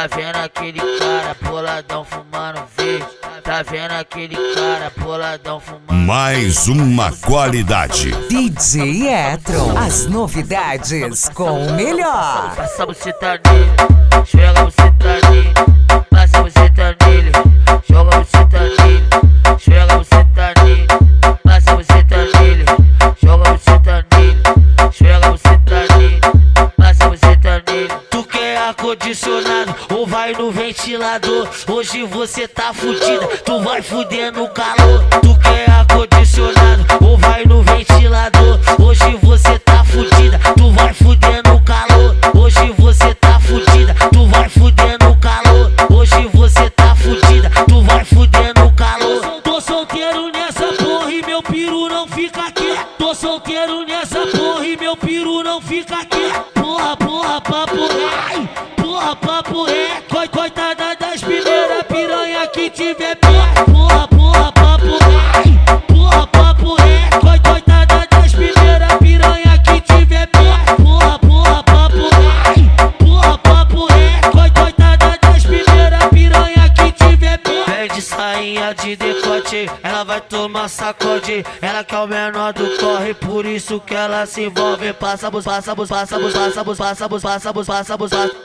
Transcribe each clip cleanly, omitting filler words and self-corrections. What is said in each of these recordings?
Tá vendo aquele cara boladão fumando verde? Tá vendo aquele cara boladão fumando mais uma qualidade. DJ Etron, as novidades com o melhor. Passa você tá nele, joga você tá nele. Passa você tá nele, joga você tá nele. Joga você tá nele, passa você tá nele. Joga você tá nele, joga você tá nele. Passa você tá nele. Tu quer ar-condicionado ou vai no ventilador? Hoje você tá fudida, tu vai fuder no calor. Tu quer ar-condicionado ou vai no ventilador? Hoje você tá fudida, tu vai fuder no calor. Hoje você tá fudida, tu vai fuder no calor. Hoje você tá fudida, tu vai fuder no calor. Tô solteiro nessa porra e meu piru não fica aqui. Tô solteiro nessa porra e meu piru não fica aqui. Porra, porra, papo, ai, porra, papo, coitada das primeiras piranha que tiver pé. Porra, porra, papo, ai, porra, papo, coitada das primeiras piranha que tiver pé. Porra, porra, papo, ai, porra, papo, coitada das primeiras piranha que tiver pé. Vem de sainha de decote, ela vai tomar sacode. Ela que é o menor do corre, por isso que ela se envolve. Passa, passa, passa, passa, passa, passa, passa,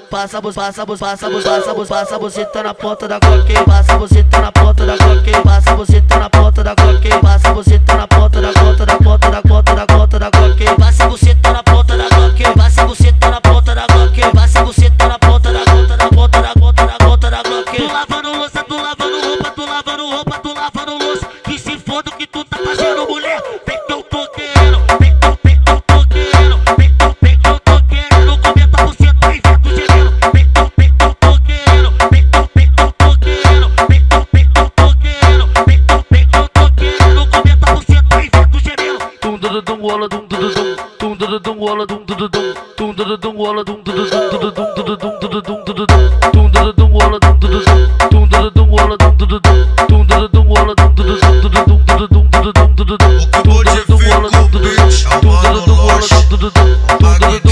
passa, você tá na ponta da coque. Passa, você tá na ponta da coque. Passa, você tá na ponta da coque. Passa, você tá na ponta da ponta da ponta da ponta da ponta da coque. Passa, você tá na ponta da coque. Passa, você tá na ponta da coque. Passa, você tá na ponta da ponta da ponta da ponta da ponta da coque. Tu lavando louça, tu lavando roupa, tu lavando roupa, tu lavando louça. Que se foda o que tu tá fazendo, mulher. Vem que eu tô querendo, vem que eu tô querendo, vem que eu tô querendo. Comenta você tá invento gemendo. Vem que eu tô querendo, vem que eu tô querendo, vem que eu tô querendo, vem que eu tô querendo. Comenta você tá invento gemendo. Tum dum ola dum dum tum dum ola dum dum tum dum ola dum dum tum dum ola dum dum tum dum ola dum dum tum dum ola dum dum O que pode vir com o beat, é o mano Loche.